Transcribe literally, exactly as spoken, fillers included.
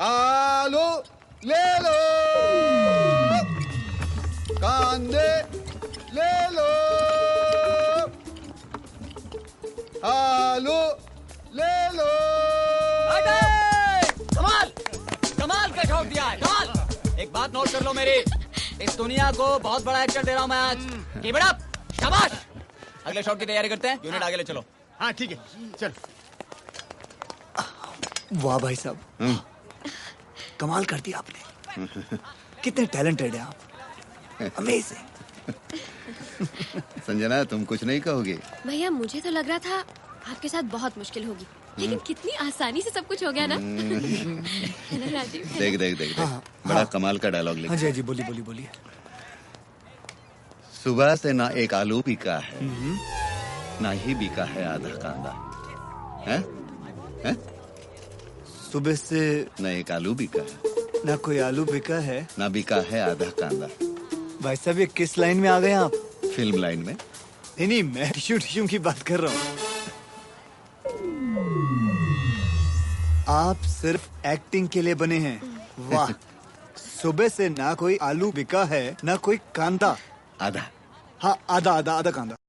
आलू ले लो, कांदे ले लो, आलू ले लो। कमाल कमाल का शॉट दिया है, कमाल। एक बात नोट कर लो मेरी, इस दुनिया को बहुत बड़ा एक्टर दे रहा हूं मैं आज। कीप इट अप, शाबाश। अगले शॉट की तैयारी करते हैं, यूनिट आगे ले चलो। हाँ ठीक है, चल। वाह भाई साहब, कमाल कर दिया आपने। कितने टैलेंटेड हैं आप, अमेजिंग। संजना तुम कुछ नहीं कहोगे? भैया मुझे तो लग रहा था आपके साथ बहुत मुश्किल होगी, लेकिन कितनी आसानी से सब कुछ हो गया ना। है ना राजीव? देख देख देख, हाँ, देख। बड़ा हाँ। कमाल का डायलॉग लिखा। हाँ जी, जी बोलिए बोलिए बोलिए। सुबह से ना एक आलू बिका है, ना ही बिका है आधा कांदा। हैं? हैं? सुबह से ना एक आलू बिका है, ना कोई आलू बिका है, ना बिका है आधा कांदा। भाई साहब ये किस लाइन में आ गए आप? फिल्म लाइन में। नहीं नहीं, मैं टिश्यू टिश्यू की बात कर रहा हूँ। आप सिर्फ एक्टिंग के लिए बने हैं, वाह। सुबह से ना कोई आलू बिका है, ना कोई कांदा। आधा। हाँ आधा आधा आधा कांदा।